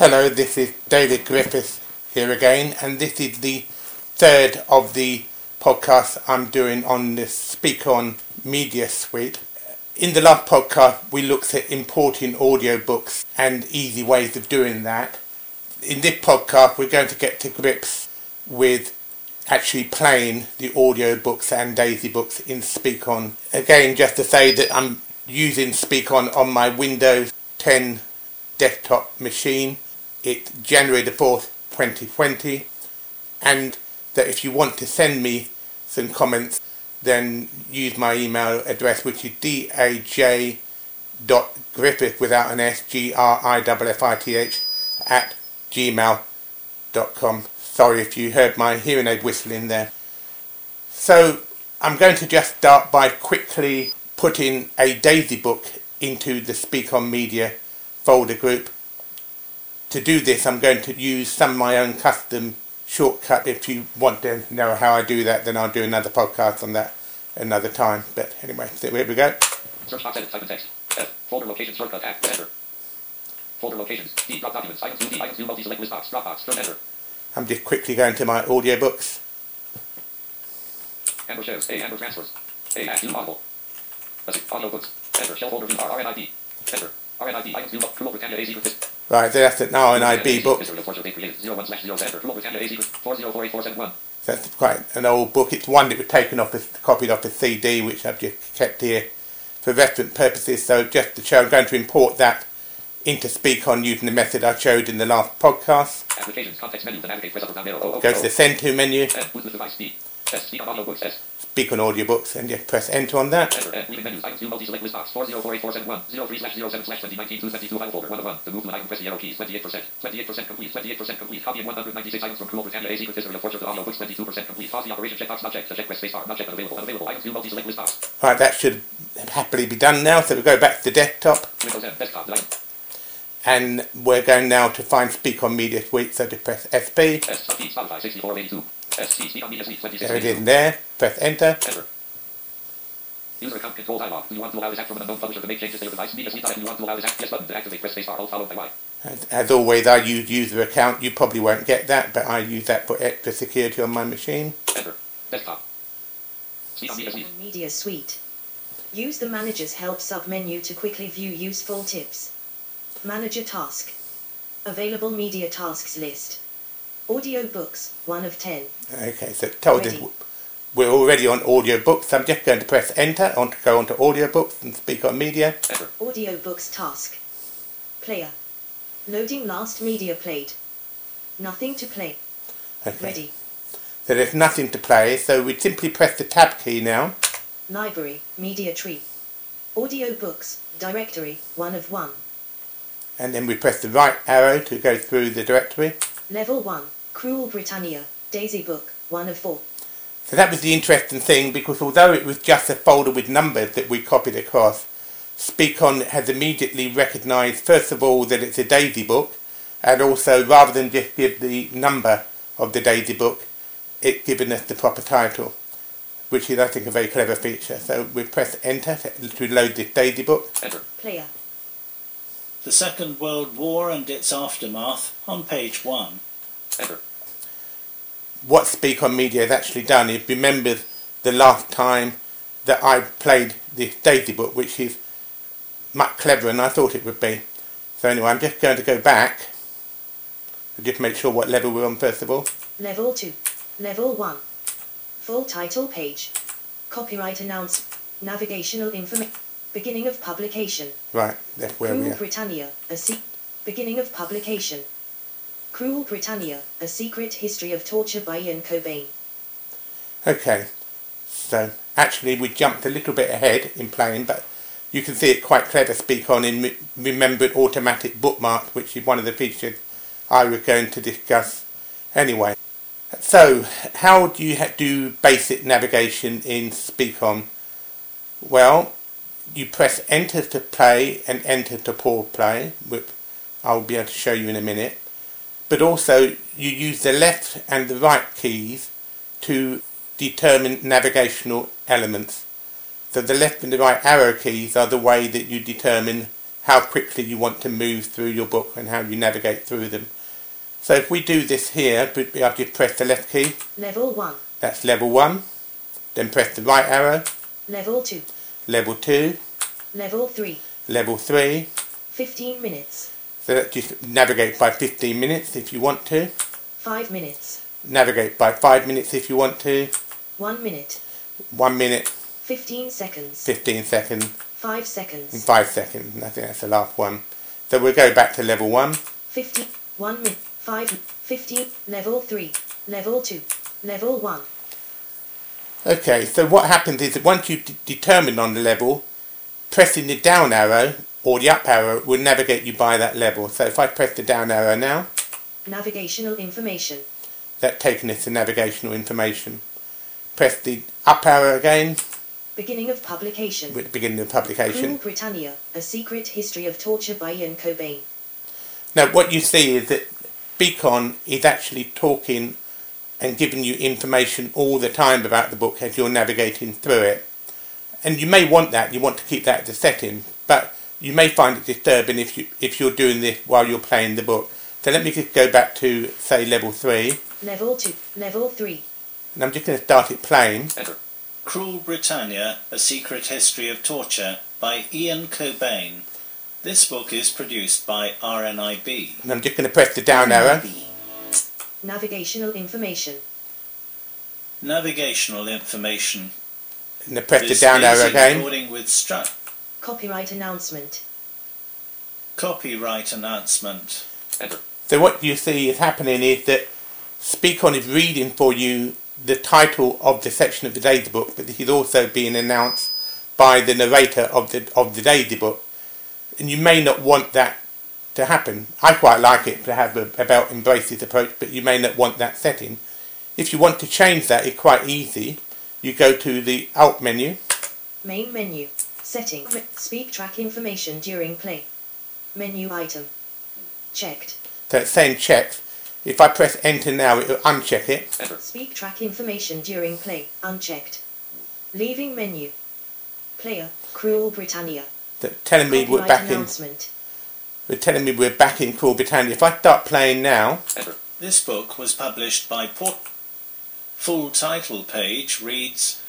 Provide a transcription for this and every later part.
Hello, this is David Griffiths here again, and this is the third of the podcasts I'm doing on the Speak On Media Suite. In the last podcast, we looked at importing audiobooks and easy ways of doing that. In this podcast, we're going to get to grips with actually playing the audiobooks and Daisy books in Speak On. Again, just to say that I'm using Speak On my Windows 10 desktop machine. It's January the 4th, 2020, and that if you want to send me some comments, then use my email address, which is daj.griffith without an S, GRIFFITH @gmail.com. Sorry if you heard my hearing aid whistling there. So I'm going to just start by quickly putting a Daisy book into the Speak On Media folder group. To do this, I'm going to use some of my own custom shortcut. If you want to know how I do that, then I'll do another podcast on that another time. But anyway, so here we go. Search box, edit, type in text. F. Folder location shortcut, add, enter. Folder locations, D, drop documents, items, D, items, multi-select list box, drop box, turn, enter. I'm just quickly going to my audiobooks. Amber shares, A, Amber transfers. A, add, new audible. Let's see, audiobooks, enter, shell folder, RNIB, enter. RNIB, items, new, Cruel Britannia, A, secret, Right, so that's an RNIB book. That's quite an old book. It's one that was copied off a CD, which I've just kept here for reference purposes. So just to show, I'm going to import that into Speak On using the method I showed in the last podcast. Applications, context menu, navigate, press up or down arrow. Go to the Send To menu. Speak On Audiobooks, and just press Enter on that. Leaving menus, items, multi-select list box, 4048471, 03/07/2019/272 file folder, 1 of 1. To move to an item, press the arrow keys, 28%, 28% complete, 28% complete, copy of 196 items from Cruel Britannia, A, secret history of torture, the audiobooks, 22% complete, pause the operation, checkbox, not checked, the check, press spacebar, not checked, unavailable, items, multi-select list box. Right, that should happily be done now, so we'll go back to the desktop. Windows 10, desktop, and we're going now to find Speak On Media Suite, so just press SP. Spotify, 6482. Speak On Media Suite, 26. There it is there. Press Enter. Enter. User account control dialog. Do you want to allow this act from an unknown publisher to make changes to your device? Media Suite. Do you want to allow this act? Yes button to activate. Press spacebar. Alt followed by Y. As always, I use user account. You probably won't get that, but I use that for extra security on my machine. Enter. Desktop. Speak On Media Suite. Media Suite. Use the Manager's Help submenu to quickly view useful tips. Manager task. Available media tasks list. Audiobooks, 1 of 10. Okay, so it told us we're already on audiobooks, so I'm just going to press Enter to go on to audiobooks and Speak On Media. Enter. Audiobooks task. Player. Loading last media played. Nothing to play. Okay. Ready. So there's nothing to play, so we simply press the Tab key now. Library, media tree. Audiobooks, directory, 1 of 1. And then we press the right arrow to go through the directory. Level 1, Cruel Britannia, Daisy book, 1 of 4. So that was the interesting thing, because although it was just a folder with numbers that we copied across, Speak On has immediately recognised, first of all, that it's a Daisy book, and also, rather than just give the number of the Daisy book, it's given us the proper title, which is, I think, a very clever feature. So we press Enter to load this Daisy book. Enter. Player. The Second World War and its aftermath on page 1. Enter. What Speak On Media has actually done is remembered the last time that I played this Daisy book, which is much cleverer than I thought it would be. So anyway, I'm just going to go back to just make sure what level we're on first of all. Level 2. Level 1. Full title page. Copyright announce. Navigational information. Beginning of publication. Right, that's where we Cruel are. Britannia, beginning of publication. Cruel Britannia, A Secret History of Torture by Ian Cobain. Okay, so actually we jumped a little bit ahead in playing, but you can see it quite clever Speak On in remembered automatic bookmark, which is one of the features I was going to discuss anyway. So, how do you do basic navigation in Speak On? Well, you press Enter to play and Enter to pause play, which I'll be able to show you in a minute. But also, you use the left and the right keys to determine navigational elements. So the left and the right arrow keys are the way that you determine how quickly you want to move through your book and how you navigate through them. So if we do this here, I'll just press the left key. Level 1. That's level 1. Then press the right arrow. Level 2. Level 2. Level 3. Level 3. 15 minutes. So that just navigate by 15 minutes if you want to. 5 minutes. Navigate by 5 minutes if you want to. 1 minute. 1 minute. 15 seconds. 15 seconds. 5 And seconds. 5 seconds. I think that's the last one. So we'll go back to level 1. 50. 1 minute. 5. 15. Level 3. Level 2. Level 1. Okay, so what happens is that once you determine on the level, pressing the down arrow or the up arrow will navigate you by that level. So if I press the down arrow now, Navigational information. that's taking us to navigational information. Press the up arrow again Beginning of publication. with the beginning of the Cruel publication. Britannia, A Secret History of Torture by Ian Cobain. Now what you see is that Beacon is actually talking and giving you information all the time about the book as you're navigating through it. And you may want that, you want to keep that as a setting, but you may find it disturbing if you're doing this while you're playing the book. So let me just go back to, say, level 3, Level 2. Level 3. and I'm just going to start it playing. Enter. Cruel Britannia, A Secret History of Torture by Ian Cobain. This book is produced by RNIB. And I'm just going to press the down arrow. Navigational information. Navigational information. And I press the This down is arrow in again. recording with Copyright announcement. copyright announcement. Enter. So what you see is happening is that Speakon is reading for you the title of the section of the Daisy book, but this is also being announced by the narrator of the Daisy book. And you may not want that to happen. I quite like it to have a Belt Embraces approach, but you may not want that setting. If you want to change that, it's quite easy. You go to the Alt menu. Main menu. Setting. Speak track information during play. Menu item. Checked. So it's saying checked. If I press enter now, it will uncheck it. Enter. Speak track information during play. Unchecked. Leaving menu. Player. Cruel Britannia. So telling me we're Copyright back in. announcement. We're telling me we're back in Cruel Britannia. If I start playing now, Enter. This book was published by Port. Full title page reads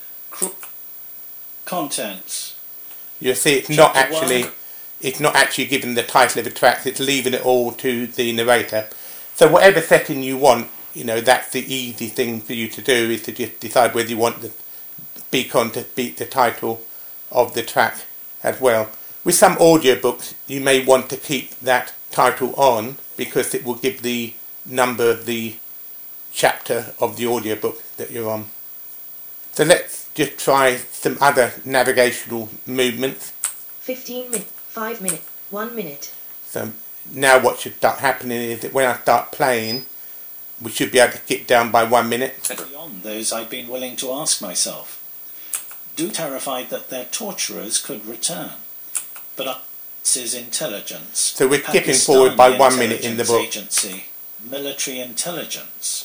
Contents. you'll see it's not Chapter actually one. it's not actually giving the title of the track. It's leaving it all to the narrator. So whatever setting you want, that's the easy thing for you to do, is to just decide whether you want the Beacon to beat the title of the track as well. With some audiobooks, you may want to keep that title on because it will give the number of the chapter of the audiobook that you're on. So let's just try some other navigational movements. 15 minute. 5 minute. 1 minute. So now what should start happening is that when I start playing, we should be able to get down by 1 minute. Beyond those I've been willing to ask myself. Do terrified that their torturers could return. But this is intelligence. So we're skipping forward by 1 minute in the book. Agency, military intelligence.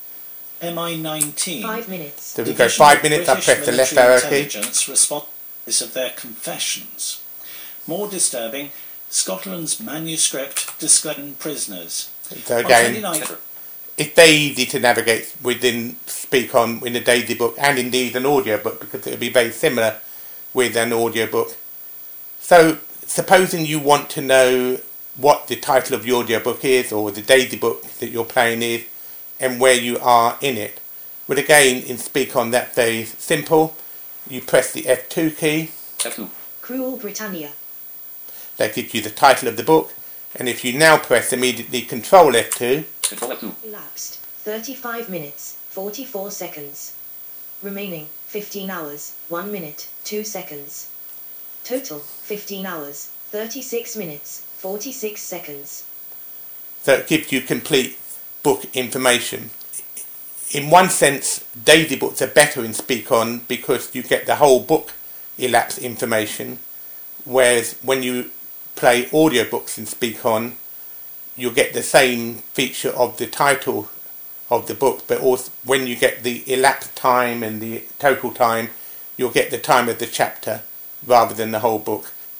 MI19. 5 minutes. So we go 5 minutes, I press the left arrow key. Intelligence responses of their confessions. More disturbing, Scotland's manuscript disclosing prisoners. So On again, 29th it's very easy to navigate within Speakon in a Daisy book and indeed an audiobook, because it will be very similar with an audiobook. So supposing you want to know what the title of the audiobook is, or the Daisy book that you're playing is, and where you are in it. Well, again, in Speakon that's very simple. You press the F2 key. F2. Cruel Britannia. That gives you the title of the book. And if you now press immediately Control F2, Control F2. Elapsed 35 minutes, 44 seconds. Remaining 15 hours, 1 minute, 2 seconds. Total 15 hours, 36 minutes, 46 seconds. so it gives you complete book information. In one sense, Daisy books are better in Speakon because you get the whole book elapsed information, whereas when you play audiobooks in Speakon, you'll get the same feature of the title of the book, but also when you get the elapsed time and the total time, you'll get the time of the chapter rather than the whole book.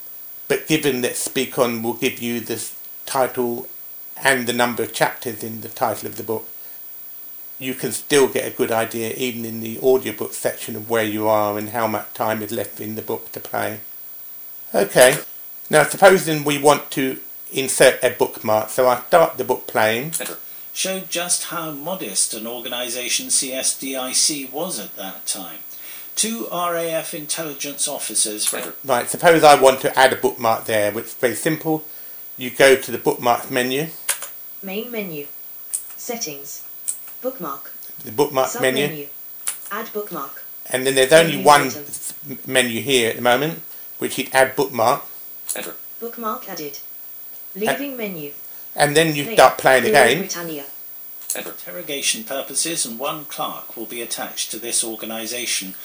but given that Speak On will give you the title and the number of chapters in the title of the book, you can still get a good idea even in the audiobook section of where you are and how much time is left in the book to play. Okay, now supposing we want to insert a bookmark, so I start the book playing. Showed just how modest an organisation CSDIC was at that time. 2 RAF intelligence officers... Right, suppose I want to add a bookmark there, which is very simple. You go to the bookmarks menu. Main menu. Settings. Bookmark. The bookmark Sub-menu. menu. Add bookmark. And then there's only Menu one item. menu here at the moment, which is add bookmark. Bookmark added. Leaving menu. And then you Play. start playing Crew again. Britannia. For interrogation purposes, and 1 clerk will be attached to this organisation.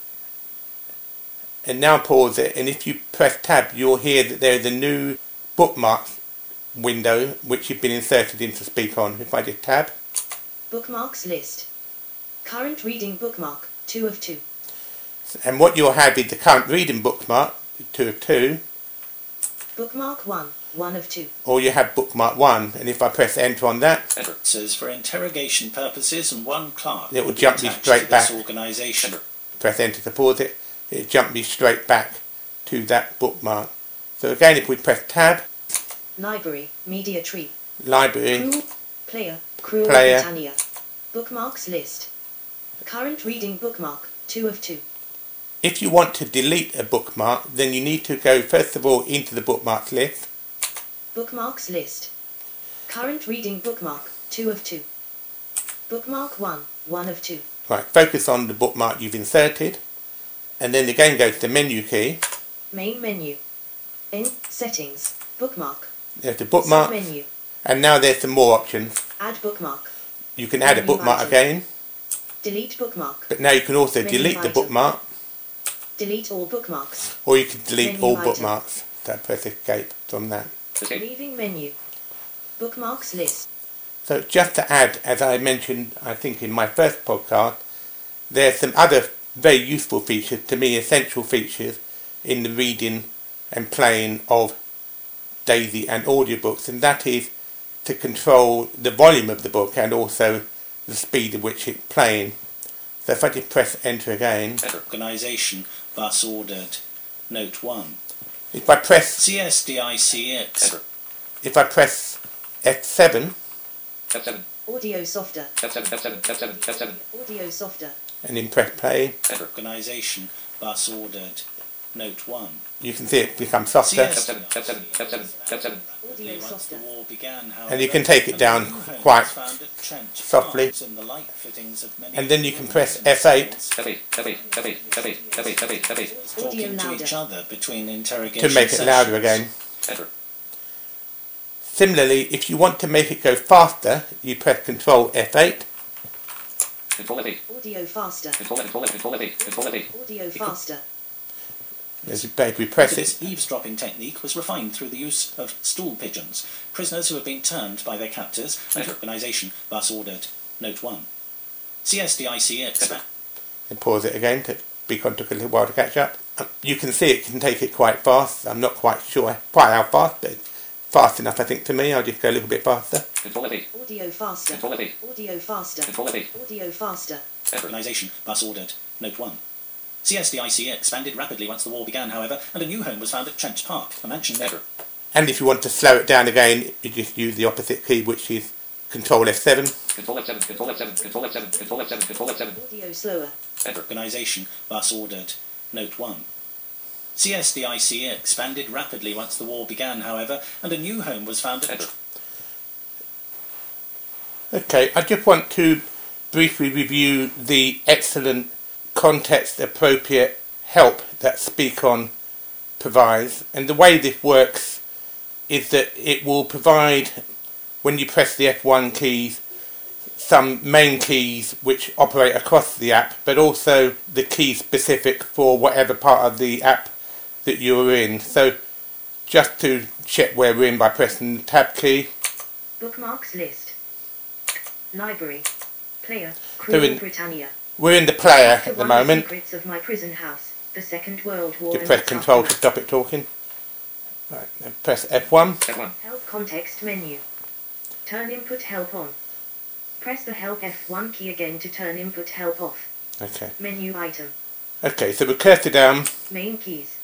And now pause it, and if you press tab, you'll hear that there is a new bookmark window which you've been inserted into Speak On. If I just tab, Bookmarks list. Current reading bookmark, 2 of 2. and what you'll have is the current reading bookmark, 2 of 2, Bookmark 1, 1 of 2. or you have bookmark 1, and if I press enter on that, Says for interrogation purposes, and 1 clerk It will be jump me attached straight to this back. organisation. press enter to pause it, it jumps me straight back to that bookmark. So again, if we press tab, Library, media tree. library, Crew, player, Crew Player. Britannia. Bookmarks list. Current reading bookmark, 2 of 2. if you want to delete a bookmark, then you need to go first of all into the bookmarks list, Bookmarks list. Current reading bookmark, 2 of 2. Bookmark 1, 1 of 2. right, focus on the bookmark you've inserted, and then again go to the menu key, Main menu. In settings. Bookmark. there's the bookmark, Menu. and now there's some more options. Add bookmark. You can add a Menu bookmark item. again, Delete bookmark. but now you can also Menu delete the item. bookmark, Delete all bookmarks. or you can delete Menu all item. bookmarks. So press escape from that. Leaving menu. Bookmarks list. So just to add, as I mentioned, I think in my first podcast, there's some other very useful features, to me essential features, in the reading and playing of Daisy and audiobooks, and that is to control the volume of the book and also the speed at which it's playing. So if I just press enter again, Organisation thus ordered. Note 1. if I press CSDICX. F7 F7. Audio softer. F7. F7. F7. F7. Audio softer. and then press play, Organisation thus ordered. Note 1. you can see it become softer. F7. F7. F7. F7. Audio Once the softer. war began, And you can take it down however, quite found at Trent softly. Farms in the light fittings of many And then you can press rooms and F8 stalls, F8. F8. F8. F8. F8. F8. F8. Audio talking to louder. each other between interrogation to make it louder sessions. again. Enter. Similarly, if you want to make it go faster, you press Control F8, Control F8. Audio faster. Control F8. Control F8. Control F8. Audio faster. as you press This it, eavesdropping technique was refined through the use of stool pigeons, prisoners who had been turned by their captors, and organisation thus ordered. Note 1. CSDICX. and pause it again. Beacon took a little while to catch up. You can see it can take it quite fast. I'm not quite sure quite how fast, but fast enough I think to me. I'll just go a little bit faster. Control F8. Audio faster. Control F8. Audio faster. Control F8. Audio faster. Enter. Organisation thus ordered. Note 1. CSDIC expanded rapidly once the war began, however, and a new home was found at Trent Park, a mansion near. And if you want to slow it down again, you just use the opposite key, which is Control F7. Control F7. Control F7. Control F7. Control F7. Control F7. Audio slower. Enter. Organisation thus ordered. Note 1. CSDIC expanded rapidly once the war began, however, and a new home was found at. Enter. Okay, I just want to briefly review the excellent context-appropriate help that Speak On provides. And the way this works is that it will provide, when you press the F1 keys, some main keys which operate across the app, but also the key specific for whatever part of the app that you're in. So just to check where we're in by pressing the tab key. Bookmarks list. Library. Player. So Crew in- Britannia. We're in the player To at the one moment. Secrets of my prison house. The Second World War. You and press its Control to aftermath. stop it talking. Right, then press F1. F1. Help context menu. Turn input help on. Press the help F1 key again to turn input help off. Okay. Menu item. Okay, so we cursor down. Main keys.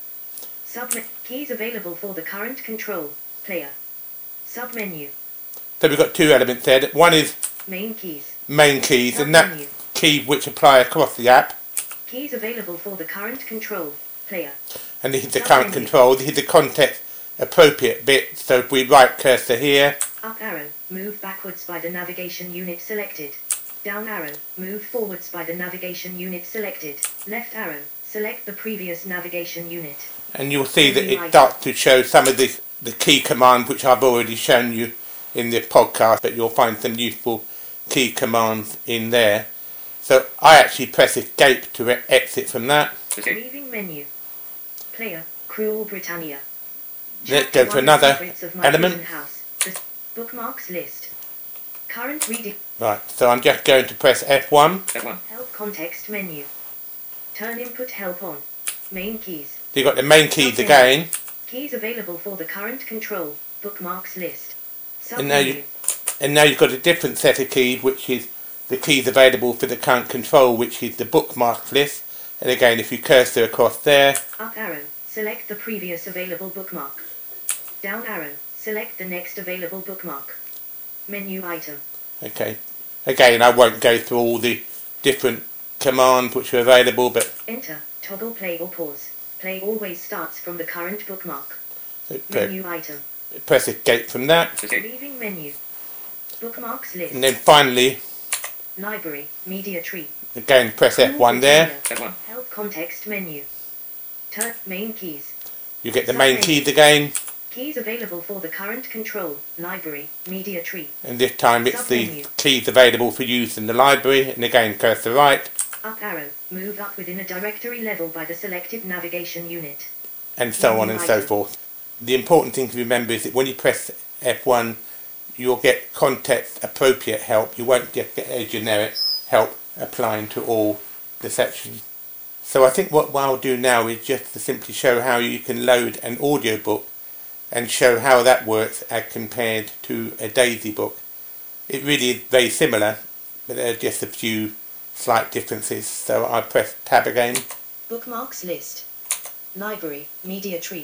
Keys available for the current control. Player. Submenu. So we've got two elements there. One is Main keys. main keys, and that Submenu. key which apply across the app. Keys available for the current control. Player. And this is the current Submenu. control. This is the context appropriate bit. So if we right cursor here, Up arrow. Move backwards by the navigation unit selected. Down arrow. Move forwards by the navigation unit selected. Left arrow. Select the previous navigation unit. and you'll see that Menu it item. starts to show some of the key commands which I've already shown you in the podcast, but you'll find some useful key commands in there. So I actually press escape to exit from that. Escape. Leaving menu. Player. Cruel Britannia. Let's Chapter go to 1, another Secrets of My element. Prison House. The bookmarks list. Current reading. Right, so I'm just going to press F1. F1. Help context menu. Turn input help on. Main keys. So you've got the main keys Okay. again, Keys available for the current control. Bookmarks list. And now Submenu. and now you've got a different set of keys, which is the keys available for the current control, which is the bookmark list. And again, if you cursor across there, Up arrow. Select the previous available bookmark. Down arrow. Select the next available bookmark. Menu item. okay. Again, I won't go through all the different commands which are available, but Enter. Toggle play or pause. Play always starts from the current bookmark. press Menu item. escape from that. Escape. Leaving menu. Bookmarks list. And then finally, Library. Media tree. again, press F1 there. F1. Help context menu. Turn main keys. You get the main keys again, Keys available for the current control. Library. Media tree. and this time it's the Submenu. keys available for use in the library. And again, cursor right, Up arrow. Move up within a directory level by the selected navigation unit. and so on and so Item. forth. The important thing to remember is that when you press F1, you'll get context appropriate help. You won't just get a generic help applying to all the sections. So I think what I'll do now is just to simply show how you can load an audiobook and show how that works as compared to a Daisy book. It really is very similar, but there are just a few slight differences. So I press tab again. Bookmarks list. Library. Media tree.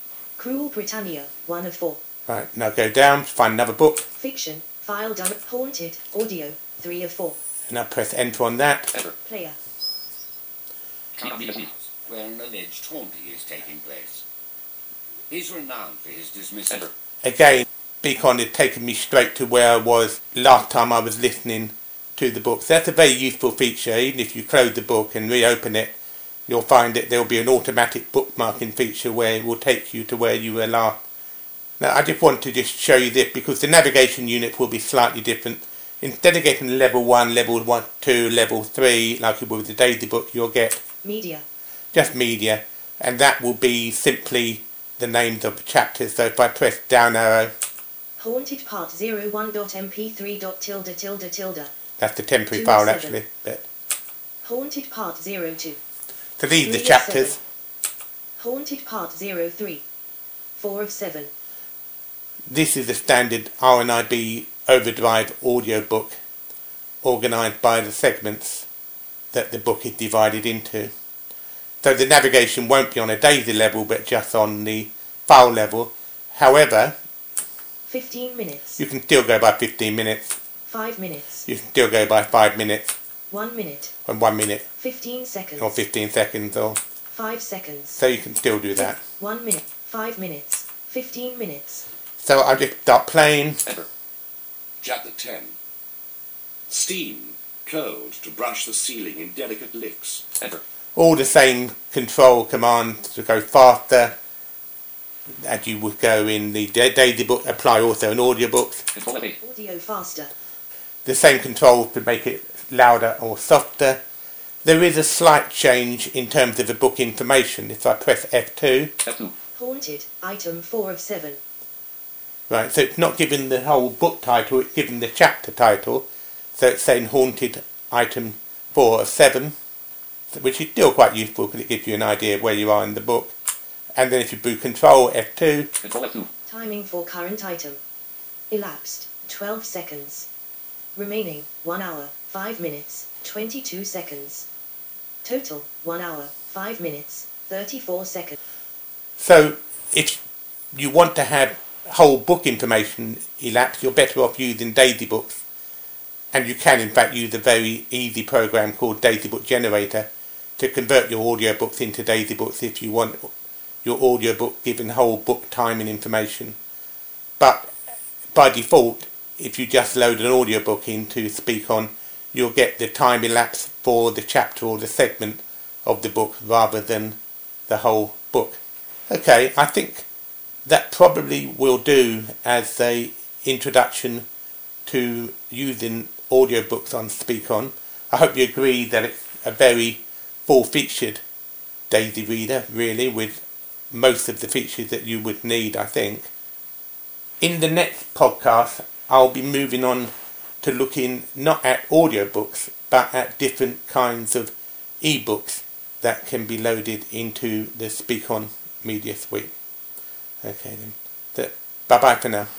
Cruel Britannia. 1 of 4. Right, now go down, find another book, Fiction. File direct. Haunted. Audio. 3 of 4. and I press enter on that. Enter. Player. Key on media tree. where an alleged haunting is taking place. He's renowned for his dismissal. Enter. Again, Beacon had taken me straight to where I was last time I was listening to the book. So that's a very useful feature. Even if you close the book and reopen it, you'll find that there will be an automatic bookmarking feature where it will take you to where you were last. Now I just want to just show you this because the navigation unit will be slightly different. Instead of getting level 1, level 1, 2, level 3 like you would with the Daisy book, you'll get Media. just media, and that will be simply the names of the chapters. So if I press down arrow, Haunted part 01.mp3.tilde. that's the temporary 2 file of 7. actually. But, Haunted part 02. so these are 3 the of chapters. 7. Haunted part 03. 4 of 7. This is the standard RNIB Overdrive audiobook, organised by the segments that the book is divided into. So the navigation won't be on a Daisy level, but just on the file level. However, 15 minutes. you can still go by 15 minutes. 5 minutes. You can still go by 5 minutes, 1 minute. or 1 minute, 15 seconds. or 15 seconds, or 5 seconds. so you can still do that. 1 minute. 5 minutes. 15 minutes. So I'll just start playing. Enter. Chapter 10. Steam curled to brush the ceiling in delicate licks. Enter. All the same control commands to go faster as you would go in the Daisy book apply also in audiobooks. Control F8. Audio faster. The same controls to make it louder or softer. There is a slight change in terms of the book information. If I press F2, F2. Haunted. Item 4 of 7. right, so it's not giving the whole book title, it's giving the chapter title. So it's saying Haunted item 4 of 7, which is still quite useful because it gives you an idea of where you are in the book. and then if you do Control F2, Control F2. Timing for current item. Elapsed 12 seconds. Remaining 1 hour, 5 minutes, 22 seconds. Total 1 hour, 5 minutes, 34 seconds. so if you want to have whole book information elapse, you're better off using Daisy Books. And you can in fact use a very easy program called Daisy Book Generator to convert your audiobooks into Daisy Books if you want your audiobook given whole book timing information. But by default, if you just load an audiobook into Speak-On, you'll get the time elapsed for the chapter or the segment of the book rather than the whole book. Okay, I think that probably will do as a introduction to using audiobooks on Speak-On. I hope you agree that it's a very full-featured Daisy reader, really, with most of the features that you would need, I think. In the next podcast, I'll be moving on to looking not at audiobooks, but at different kinds of ebooks that can be loaded into the Speak-On Media Suite. Okay then. Bye-bye for now.